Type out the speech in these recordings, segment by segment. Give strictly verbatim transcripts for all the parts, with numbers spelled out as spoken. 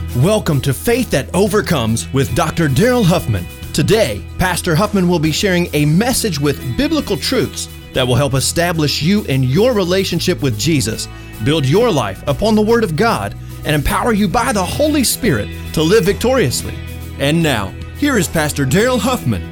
Welcome to Faith That Overcomes with Doctor Daryl Huffman. Today, Pastor Huffman will be sharing a message with biblical truths that will help establish you in your relationship with Jesus, build your life upon the Word of God, and empower you by the Holy Spirit to live victoriously. And now, here is Pastor Daryl Huffman.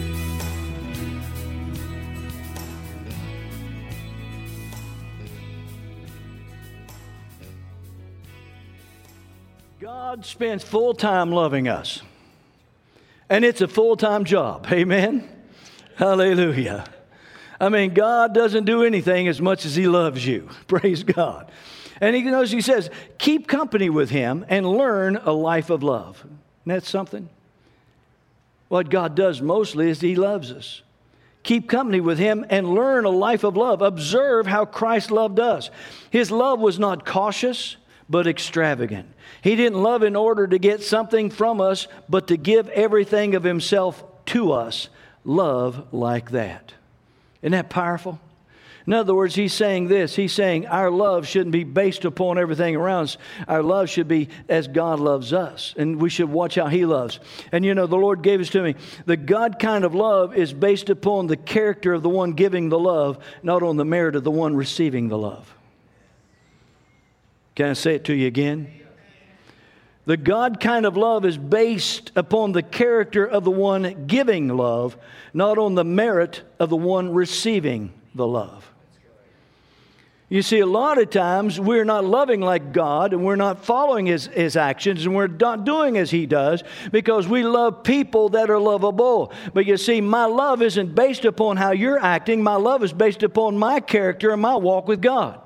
God spends full time loving us. And it's a full-time job. Amen? Hallelujah. I mean, God doesn't do anything as much as He loves you. Praise God. And He knows, He says, keep company with Him and learn a life of love. Isn't that something? What God does mostly is He loves us. Keep company with Him and learn a life of love. Observe how Christ loved us. His love was not cautious, but extravagant. He didn't love in order to get something from us, but to give everything of Himself to us. Love like that. Isn't that powerful? In other words, He's saying this. He's saying our love shouldn't be based upon everything around us. Our love should be as God loves us. And we should watch how He loves. And you know, the Lord gave this to me. The God kind of love is based upon the character of the one giving the love, not on the merit of the one receiving the love. Can I say it to you again? The God kind of love is based upon the character of the one giving love, not on the merit of the one receiving the love. You see, a lot of times we're not loving like God, and we're not following His, His actions, and we're not doing as He does because we love people that are lovable. But you see, my love isn't based upon how you're acting. My love is based upon my character and my walk with God.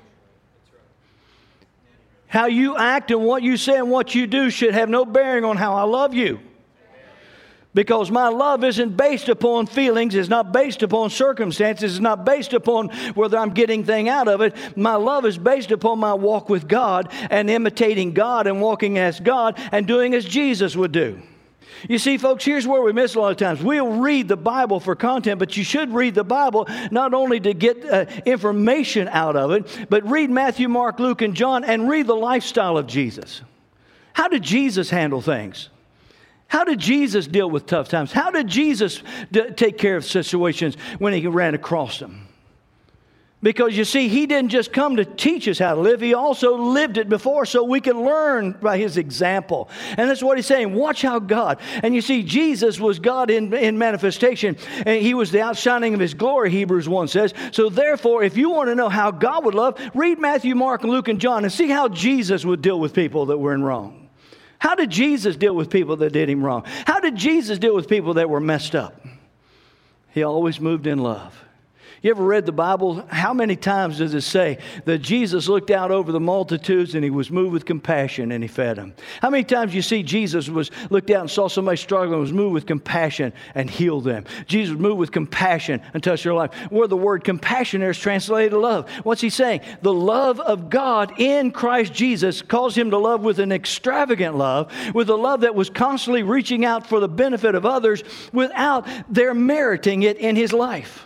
How you act and what you say and what you do should have no bearing on how I love you. Because my love isn't based upon feelings, it's not based upon circumstances, it's not based upon whether I'm getting thing out of it. My love is based upon my walk with God and imitating God and walking as God and doing as Jesus would do. You see, folks, here's where we miss a lot of times. We'll read the Bible for content, but you should read the Bible not only to get uh, information out of it, but read Matthew, Mark, Luke, and John, and read the lifestyle of Jesus. How did Jesus handle things? How did Jesus deal with tough times? How did Jesus d- take care of situations when He ran across them? Because you see, He didn't just come to teach us how to live. He also lived it before so we can learn by His example. And that's what He's saying. Watch how God. And you see, Jesus was God in, in manifestation. And He was the outshining of His glory, Hebrews one says. So therefore, if you want to know how God would love, read Matthew, Mark, and Luke, and John and see how Jesus would deal with people that were in wrong. How did Jesus deal with people that did Him wrong? How did Jesus deal with people that were messed up? He always moved in love. You ever read the Bible? How many times does it say that Jesus looked out over the multitudes and He was moved with compassion and He fed them? How many times you see Jesus was looked out and saw somebody struggling and was moved with compassion and healed them? Jesus was moved with compassion and touched their life. Where the word compassion there is translated love. What's He saying? The love of God in Christ Jesus caused Him to love with an extravagant love, with a love that was constantly reaching out for the benefit of others without their meriting it in His life.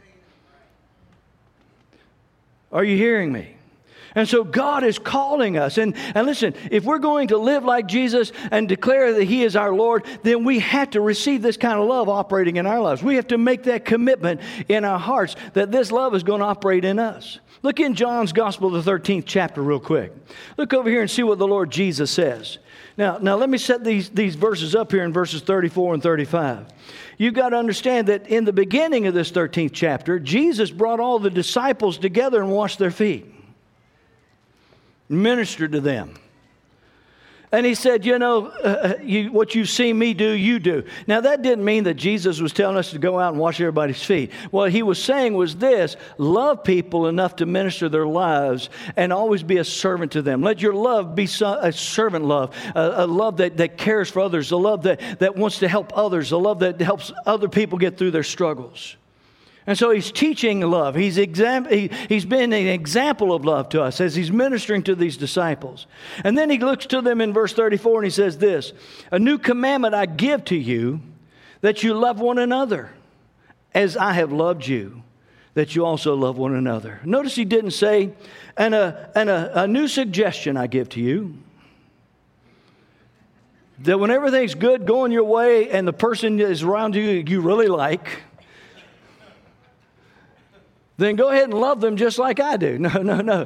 Are you hearing me? And so God is calling us. And, and listen, if we're going to live like Jesus and declare that He is our Lord, then we have to receive this kind of love operating in our lives. We have to make that commitment in our hearts that this love is going to operate in us. Look in John's Gospel, the thirteenth chapter, real quick. Look over here and see what the Lord Jesus says. Now, now let me set these, these verses up here in verses thirty-four and thirty-five. You've got to understand that in the beginning of this thirteenth chapter, Jesus brought all the disciples together and washed their feet, ministered to them. And He said, you know, uh, you, what you've seen me do, you do. Now, that didn't mean that Jesus was telling us to go out and wash everybody's feet. What He was saying was this: love people enough to minister their lives and always be a servant to them. Let your love be a servant love, a, a love that, that cares for others, a love that, that wants to help others, a love that helps other people get through their struggles. And so He's teaching love. He's, exam- he, he's been an example of love to us as He's ministering to these disciples. And then He looks to them in verse thirty-four and He says this: a new commandment I give to you, that you love one another as I have loved you, that you also love one another. Notice He didn't say, and a, and a, a new suggestion I give to you. That when everything's good going your way and the person is around you you really like, then go ahead and love them just like I do. No, no, no.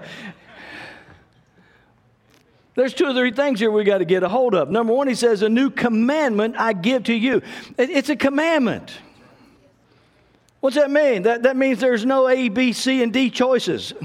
There's two or three things here we got to get a hold of. Number one, he says, a new commandment I give to you. It's a commandment. What's that mean? That, that means there's no A, B, C, and D choices.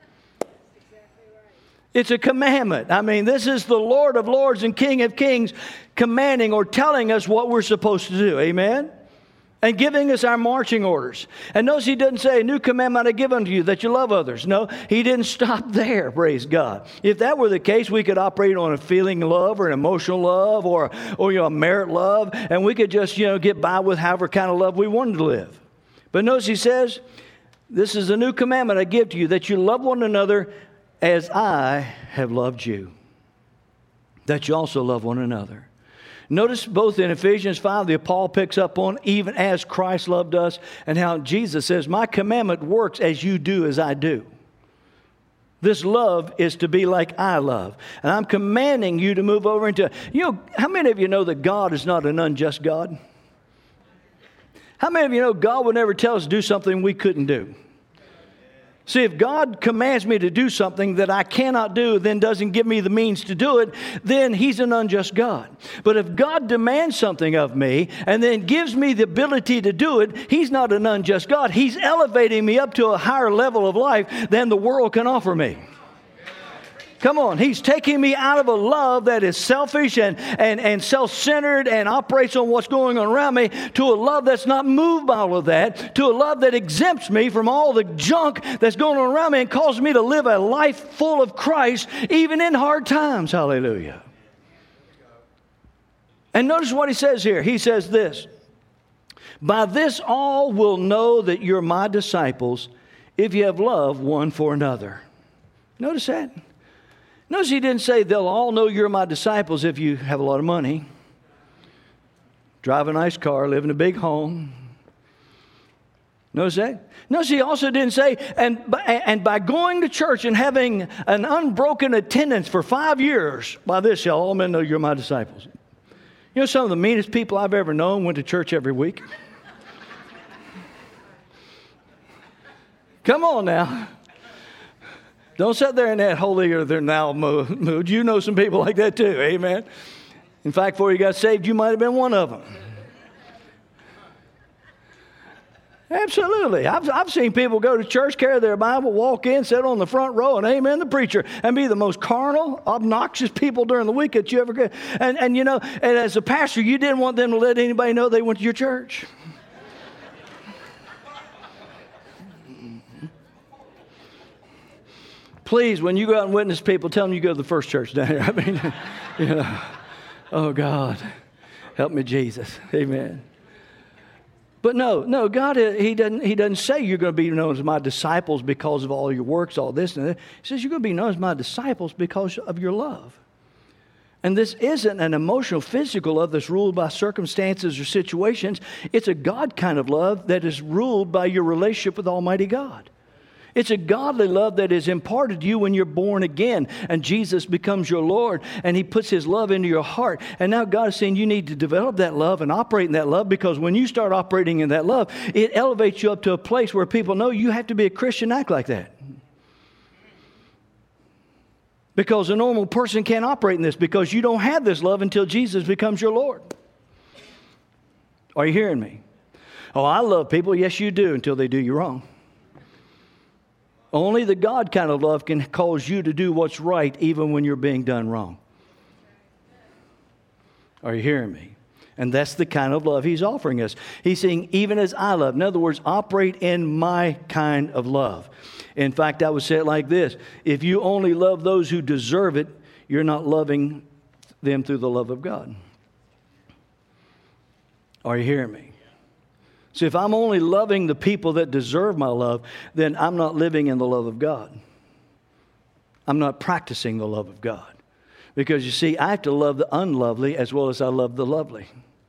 It's a commandment. I mean, this is the Lord of Lords and King of Kings commanding or telling us what we're supposed to do. Amen? And giving us our marching orders. And notice he doesn't say, a new commandment I give unto you, that you love others. No, he didn't stop there, praise God. If that were the case, we could operate on a feeling love or an emotional love or, or you know, a merit love, and we could just, you know, get by with however kind of love we wanted to live. But notice he says, this is a new commandment I give to you, that you love one another as I have loved you, that you also love one another. Notice both in Ephesians five, the Paul picks up on even as Christ loved us, and how Jesus says, my commandment works as you do as I do. This love is to be like I love. And I'm commanding you to move over into, you know, how many of you know that God is not an unjust God? How many of you know God would never tell us to do something we couldn't do? See, if God commands me to do something that I cannot do, then doesn't give me the means to do it, then He's an unjust God. But if God demands something of me and then gives me the ability to do it, He's not an unjust God. He's elevating me up to a higher level of life than the world can offer me. Come on, He's taking me out of a love that is selfish and, and, and self-centered and operates on what's going on around me to a love that's not moved by all of that, to a love that exempts me from all the junk that's going on around me and causes me to live a life full of Christ even in hard times. Hallelujah. And notice what he says here. He says this, by this all will know that you're my disciples if you have love one for another. Notice that. Notice he didn't say they'll all know you're my disciples if you have a lot of money, drive a nice car, live in a big home. Notice that? Notice he also didn't say, and by, and by going to church and having an unbroken attendance for five years, by this shall all men know you're my disciples. You know, some of the meanest people I've ever known went to church every week. Come on now. Don't sit there in that holier than thou mood. You know some people like that too. Amen. In fact, before you got saved, you might have been one of them. Absolutely. I've, I've seen people go to church, carry their Bible, walk in, sit on the front row, and amen the preacher, and be the most carnal, obnoxious people during the week that you ever get. And, and you know, and as a pastor, you didn't want them to let anybody know they went to your church. Please, when you go out and witness people, tell them you go to the First Church down here. I mean, you know, oh God, help me, Jesus. Amen. But no, no, God, he doesn't, he doesn't say you're going to be known as my disciples because of all your works, all this and that. He says you're going to be known as my disciples because of your love. And this isn't an emotional, physical love that's ruled by circumstances or situations. It's a God kind of love that is ruled by your relationship with Almighty God. It's a godly love that is imparted to you when you're born again and Jesus becomes your Lord and He puts His love into your heart. And now God is saying you need to develop that love and operate in that love, because when you start operating in that love, it elevates you up to a place where people know you have to be a Christian, act like that. Because a normal person can't operate in this, because you don't have this love until Jesus becomes your Lord. Are you hearing me? Oh, I love people. Yes, you do, until they do you wrong. Only the God kind of love can cause you to do what's right even when you're being done wrong. Are you hearing me? And that's the kind of love He's offering us. He's saying, even as I love. In other words, operate in my kind of love. In fact, I would say it like this. If you only love those who deserve it, you're not loving them through the love of God. Are you hearing me? So if I'm only loving the people that deserve my love, then I'm not living in the love of God. I'm not practicing the love of God. Because you see, I have to love the unlovely as well as I love the lovely.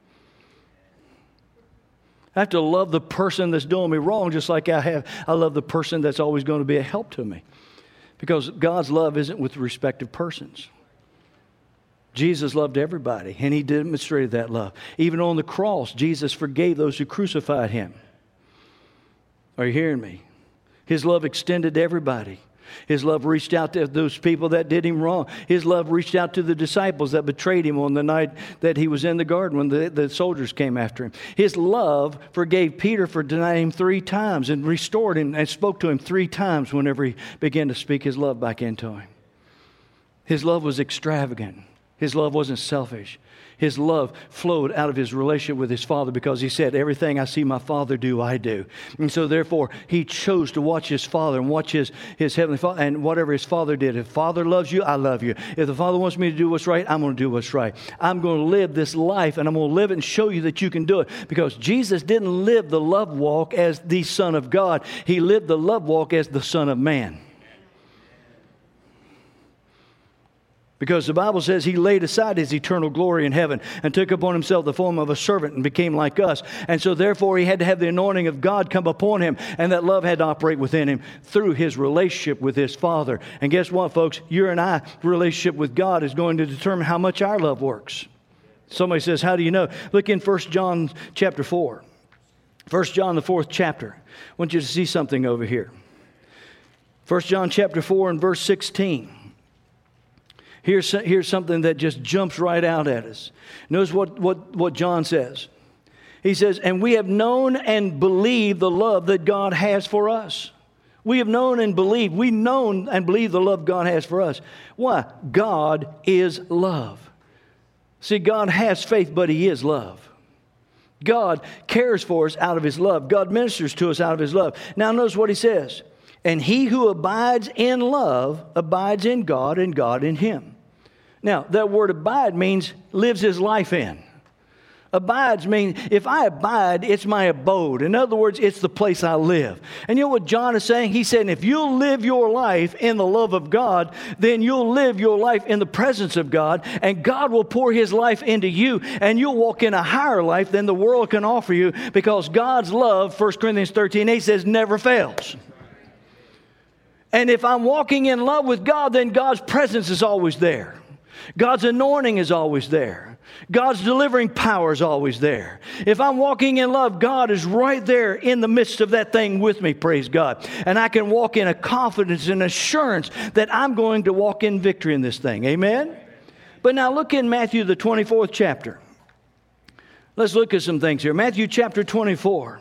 I have to love the person that's doing me wrong just like I have. I love the person that's always going to be a help to me. Because God's love isn't with respect of persons. Jesus loved everybody, and he demonstrated that love. Even on the cross, Jesus forgave those who crucified him. Are you hearing me? His love extended to everybody. His love reached out to those people that did him wrong. His love reached out to the disciples that betrayed him on the night that he was in the garden when the, the soldiers came after him. His love forgave Peter for denying him three times and restored him and spoke to him three times whenever he began to speak his love back into him. His love was extravagant. His love wasn't selfish. His love flowed out of his relationship with his Father because he said, everything I see my Father do, I do. And so therefore, he chose to watch his Father and watch his, his Heavenly Father and whatever his Father did. If Father loves you, I love you. If the Father wants me to do what's right, I'm going to do what's right. I'm going to live this life and I'm going to live it and show you that you can do it. Because Jesus didn't live the love walk as the Son of God. He lived the love walk as the Son of Man. Because the Bible says he laid aside his eternal glory in heaven and took upon himself the form of a servant and became like us. And so therefore he had to have the anointing of God come upon him, and that love had to operate within him through his relationship with his Father. And guess what, folks? Your and I relationship with God is going to determine how much our love works. Somebody says, how do you know? Look in First John chapter four. First John, the fourth chapter. I want you to see something over here. First John chapter four and verse sixteen. Here's, here's something that just jumps right out at us. Notice what, what, what John says. He says, and we have known and believed the love that God has for us. We have known and believed. We've known and believed the love God has for us. Why? God is love. See, God has faith, but he is love. God cares for us out of his love. God ministers to us out of his love. Now notice what he says. And he who abides in love abides in God and God in him. Now, that word abide means lives his life in. Abides means, if I abide, it's my abode. In other words, it's the place I live. And you know what John is saying? He's saying if you'll live your life in the love of God, then you'll live your life in the presence of God, and God will pour his life into you, and you'll walk in a higher life than the world can offer you, because God's love, First Corinthians thirteen eight says, never fails. And if I'm walking in love with God, then God's presence is always there. God's anointing is always there. God's delivering power is always there. If I'm walking in love, God is right there in the midst of that thing with me, praise God. And I can walk in a confidence and assurance that I'm going to walk in victory in this thing. Amen? But now look in Matthew, the twenty-fourth chapter. Let's look at some things here. Matthew chapter twenty-four.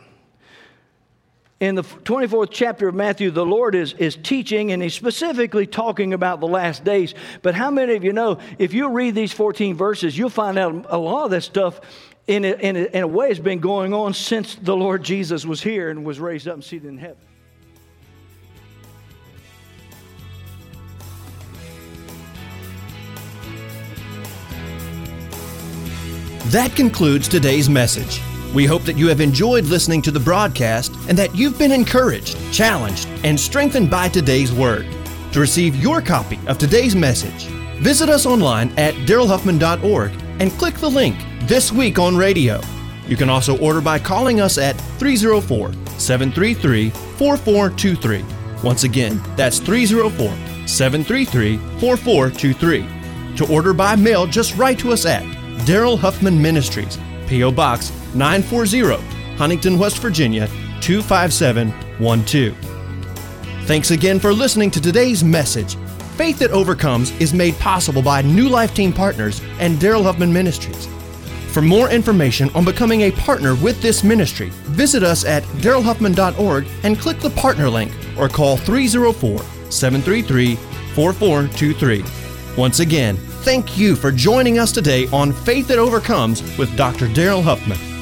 In the twenty-fourth chapter of Matthew, the Lord is, is teaching, and he's specifically talking about the last days. But how many of you know, if you read these fourteen verses, you'll find out a lot of that stuff in a, in a, in a way has been going on since the Lord Jesus was here and was raised up and seated in heaven. That concludes today's message. We hope that you have enjoyed listening to the broadcast and that you've been encouraged, challenged, and strengthened by today's word. To receive your copy of today's message, visit us online at daryl huffman dot org and click the link This Week on Radio. You can also order by calling us at three oh four, seven three three, four four two three. Once again, that's three oh four, seven three three, four four two three. To order by mail, just write to us at Daryl Huffman Ministries, P O Box nine forty, Huntington, West Virginia, two five seven one two. Thanks again for listening to today's message. Faith That Overcomes is made possible by New Life Team Partners and Daryl Huffman Ministries. For more information on becoming a partner with this ministry, visit us at daryl huffman dot org and click the partner link or call three oh four, seven three three, four four two three. Once again, thank you for joining us today on Faith That Overcomes with Doctor Daryl Huffman.